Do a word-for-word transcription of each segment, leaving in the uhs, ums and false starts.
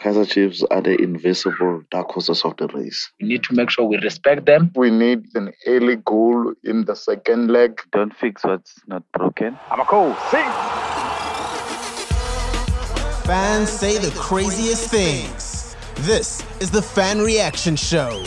Kaizer Chiefs are the invisible dark horses of the race. We need to make sure we respect them. We need an early goal in the second leg. Don't fix what's not broken. I'm a cool. See? Fans say the craziest things. This is the Fan Reaction Show.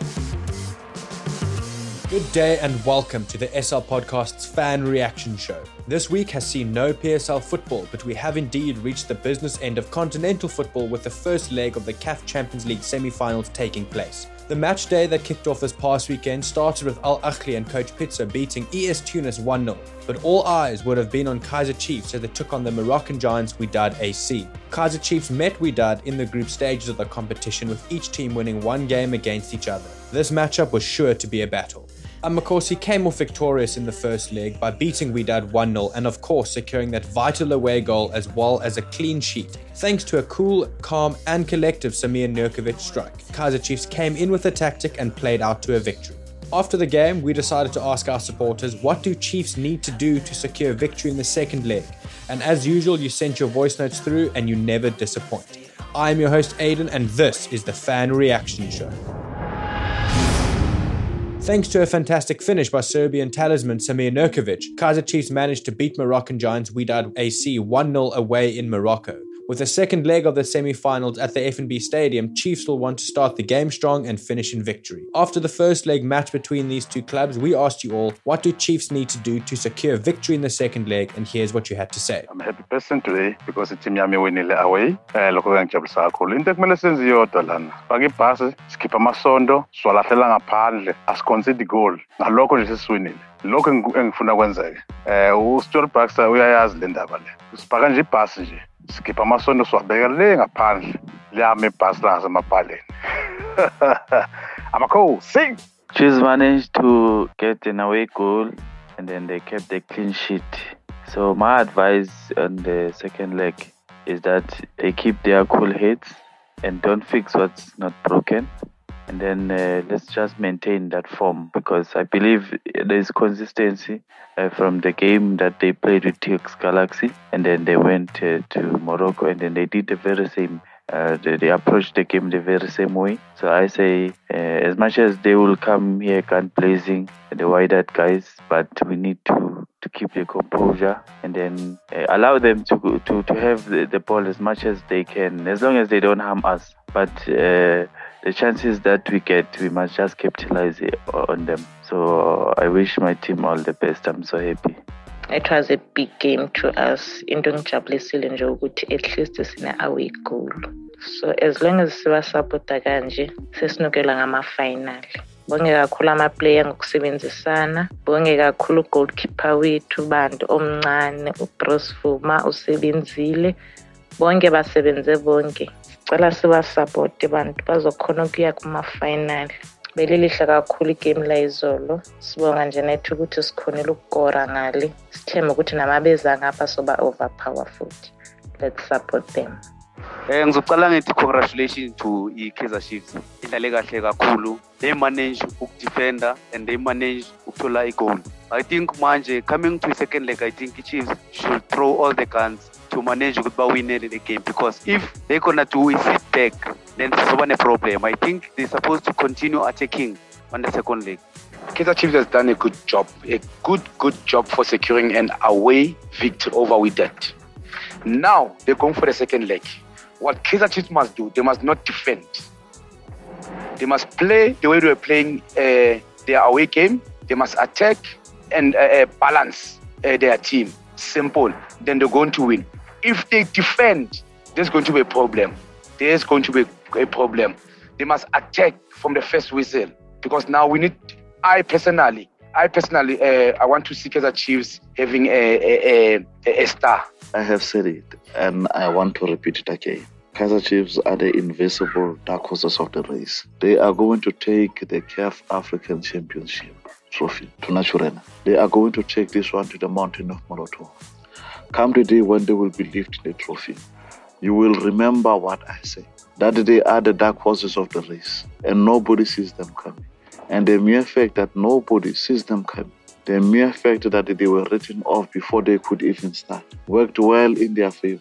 Good day and welcome to the S L Podcast's Fan Reaction Show. This week has seen no P S L football, but we have indeed reached the business end of continental football with the first leg of the C A F Champions League semi-finals taking place. The match day that kicked off this past weekend started with Al Ahly and coach Pitso beating E S Tunis one nil, but all eyes would have been on Kaizer Chiefs as they took on the Moroccan giants Wydad A C. Kaizer Chiefs met Wydad in the group stages of the competition, with each team winning one game against each other. This matchup was sure to be a battle. Amakosi came off victorious in the first leg by beating Wydad one nil and of course securing that vital away goal as well as a clean sheet. Thanks to a cool, calm and collective Samir Nurkovic strike, Kaizer Chiefs came in with a tactic and played out to a victory. After the game, we decided to ask our supporters, what do Chiefs need to do to secure victory in the second leg? And as usual, you sent your voice notes through and you never disappoint. I am your host Aidan and this is the Fan Reaction Show. Thanks to a fantastic finish by Serbian talisman Samir Nurkovic, Kaizer Chiefs managed to beat Moroccan giants Wydad A C one nil away in Morocco. With the second leg of the semi-finals at the F N B Stadium, Chiefs will want to start the game strong and finish in victory. After the first leg match between these two clubs, we asked you all, what do Chiefs need to do to secure victory in the second leg? And here's what you had to say. I'm a happy person today because the team yami winile away. Eh lokho ngijabulisa kakhulu. Into ekumele senze iyodwa lana. Faka ibhasi, skipha amasondo, swalahlela ngaphandle, asiconcede goal. Ngalokho nje sesiwinile. Lokho engifuna kwenzeke. Eh uStuart Baxter uyayazi le ndaba le. Usipaka nje ibhasi nje. Skipha amasondo swabeka le ngaphandle. Liyame ibhasi la ngasemaphaleni. I'm a cool. Sing. Chiefs managed to get an away goal and then they kept the clean sheet. So my advice on the second leg is that they keep their cool heads and don't fix what's not broken. And then uh, let's just maintain that form, because I believe there's consistency uh, from the game that they played with T X Galaxy, and then they went uh, to Morocco, and then they did the very same. Uh, they, they approached the game the very same way. So I say, uh, as much as they will come here gun blazing, the Wydad guys, but we need to to keep the composure and then uh, allow them to to to have the, the ball as much as they can, as long as they don't harm us. But uh, the chances that we get, we must just capitalize on them. So I wish my team all the best. I'm so happy. It was a big game to us. Into ngijabulisile nje ukuthi at least sine away goal. So as long as siwa supporta kanje, sesinukela ngama final. Bonge kakhulu ama player ngokusebenzisana, bonge kakhulu goalkeeper wethu bantu omncane uBruce Fuma usebenzile. Bonke basebenze bonke. Sicela siba support abantu bazokhona ukuya kuma final. Belilihle kakhulu igame la izolo. Sibonga nje nethu ukuthi sikhonela ukukora ngale. Sithemba ukuthi namabeza ngapha soba overpower futhi. Let's support them. Eh ngizocala ngithi congratulations to iKaizer Chiefs. Idlale kahle kakhulu. They manage ukudefender and they manage ukuthola igoal. I think manje coming to the second leg, I think Chiefs should throw all the guns to manage to win the game, because if they're gonna do is sit back, then there's one a problem. I think they're supposed to continue attacking on the second leg. Kaizer Chiefs has done a good job, a good, good job for securing an away victory over Wydad. Now they're going for the second leg. What Kaizer Chiefs must do, they must not defend. They must play the way they were playing uh, their away game. They must attack and uh, uh, balance uh, their team. Simple. Then they're going to win. If they defend, there's going to be a problem. There's going to be a problem. They must attack from the first whistle, because now we need. I personally, I personally, uh, I want to see Kaizer Chiefs having a, a, a, a star. I have said it and I want to repeat it again. Kaizer Chiefs are the invisible dark horses of the race. They are going to take the C A F African Championship trophy to Naturena. They are going to take this one to the mountain of Moroto. Come the day when they will be lifting the trophy, you will remember what I say, that they are the dark horses of the race and nobody sees them coming. And the mere fact that nobody sees them coming, the mere fact that they were written off before they could even start, worked well in their favor.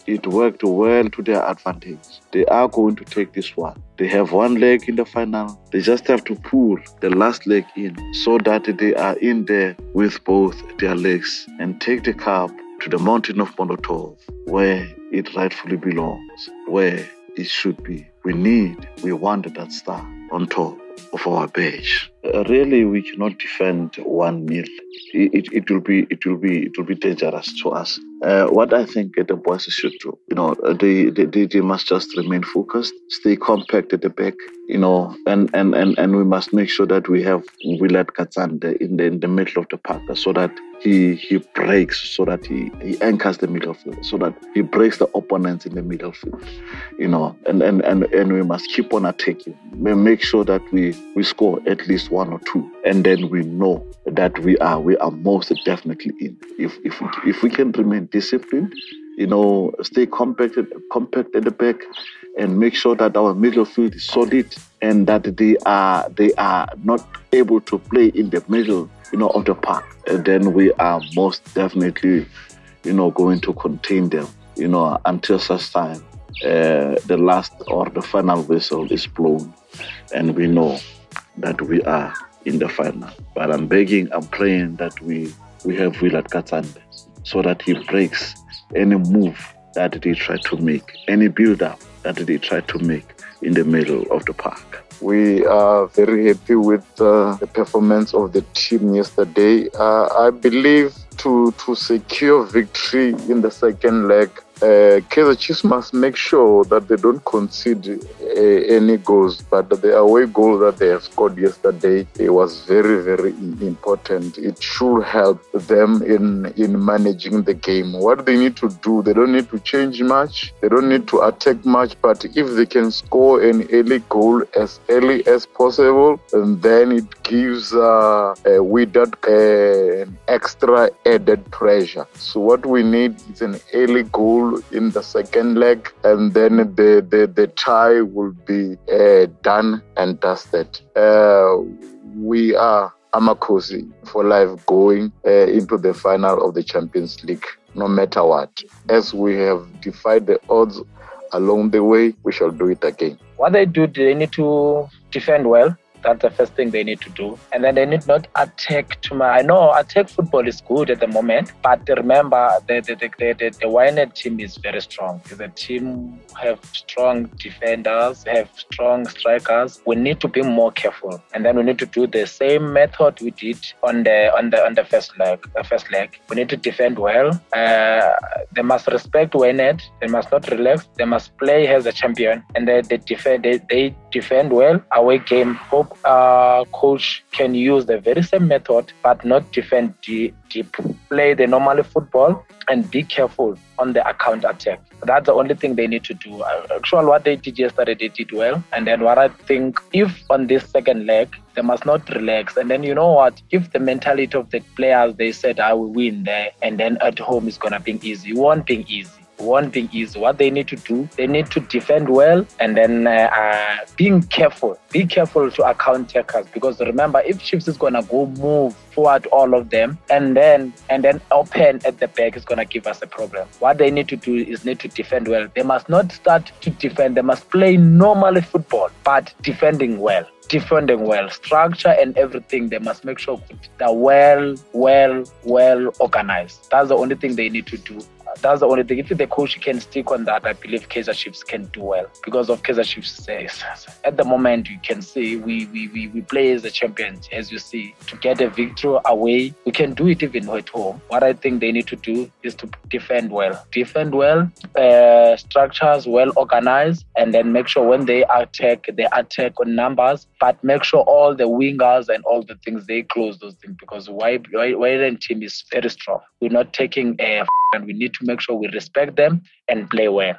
it worked well to their advantage. They are going to take this one. They have one leg in the final. They just have to pull the last leg in so that they are in there with both their legs and take the cup to the mountain of Molotov, where it rightfully belongs, where it should be. We need, we want that star on top of our badge. Uh, really, we cannot defend one nil. It, it, it will be, it will be, it will be dangerous to us. Uh, what I think the boys should do, you know, they, they, they must just remain focused, stay compact at the back, you know, and, and, and, and we must make sure that we have Willard Katsande in the, in the middle of the park so that he he breaks, so that he, he anchors the middle field, so that he breaks the opponents in the middle field, you know, and, and, and, and we must keep on attacking. We make sure that we, we score at least one or two, and then we know that we are we are most definitely in. If if we, if we can remain disciplined, you know, stay compacted, compact at the back, and make sure that our middle field is solid and that they are they are not able to play in the middle, you know, of the park, and then we are most definitely, you know, going to contain them, you know, until such time uh, the last or the final whistle is blown, and we know that we are in the final. But I'm begging, I'm praying that we we have Willard Katsande so that he breaks any move that they try to make, any build-up that they try to make in the middle of the park. We are very happy with uh, the performance of the team yesterday. Uh, I believe to, to secure victory in the second leg, uh, Kaizer Chiefs must make sure that they don't concede uh, any goals, but the away goal that they have scored yesterday, it was very, very important. It should help them in, in managing the game. What they need to do, they don't need to change much, they don't need to attack much, but if they can score an early goal as early as possible, and then it gives uh, uh, Wydad uh, an extra added pressure. So what we need is an early goal in the second leg, and then the, the, the tie will be uh, done and dusted. Uh, we are Amakosi for life going uh, into the final of the Champions League, no matter what. As we have defied the odds along the way, we shall do it again. What they do, they need to defend well. That's the first thing they need to do. And then they need not attack too much. I know attack football is good at the moment, but remember the the the, the, the, the Wynett team is very strong. The team have strong defenders, have strong strikers. We need to be more careful. And then we need to do the same method we did on the on the on the first leg. The first leg. We need to defend well. Uh, they must respect Wynett. They must not relax. They must play as a champion. And they, they defend they, they defend well. Away game. Hope Uh, coach can use the very same method, but not defend deep, deep. Play the normal football and be careful on the counter attack. That's the only thing they need to do. Actually, what they did yesterday, they did well. And then what I think, if on this second leg, they must not relax. And then you know what? If the mentality of the players, they said, I will win there, and then at home it's going to be easy. It won't be easy. One thing is what they need to do, they need to defend well, and then uh, uh, being careful. Be careful to account takers, because remember, if Chiefs is going to go move forward all of them and then and then open at the back, is going to give us a problem. What they need to do is need to defend well. They must not start to defend. They must play normal football, but defending well. Defending well, structure and everything, they must make sure they're well, well, well organized. That's the only thing they need to do. That's the only thing. If the coach can stick on that, I believe Kaizer Chiefs can do well. Because of Kaizer Chiefs says, at the moment, you can see we, we, we, we play as a champion, as you see. To get a victory away, we can do it even at home. What I think they need to do is to defend well. Defend well, uh, structures well organized, and then make sure when they attack, they attack on numbers, but make sure all the wingers and all the things, they close those things, because Wydad team is very strong. We're not taking a f- and we need to make sure we respect them and play well.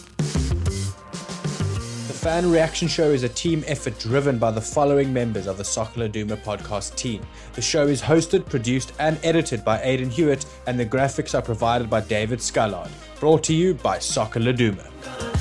The Fan Reaction Show is a team effort driven by the following members of the Soccer Laduma podcast team. The show is hosted, produced and edited by Aidan Hewitt, and the graphics are provided by David Scullard. Brought to you by Soccer Laduma.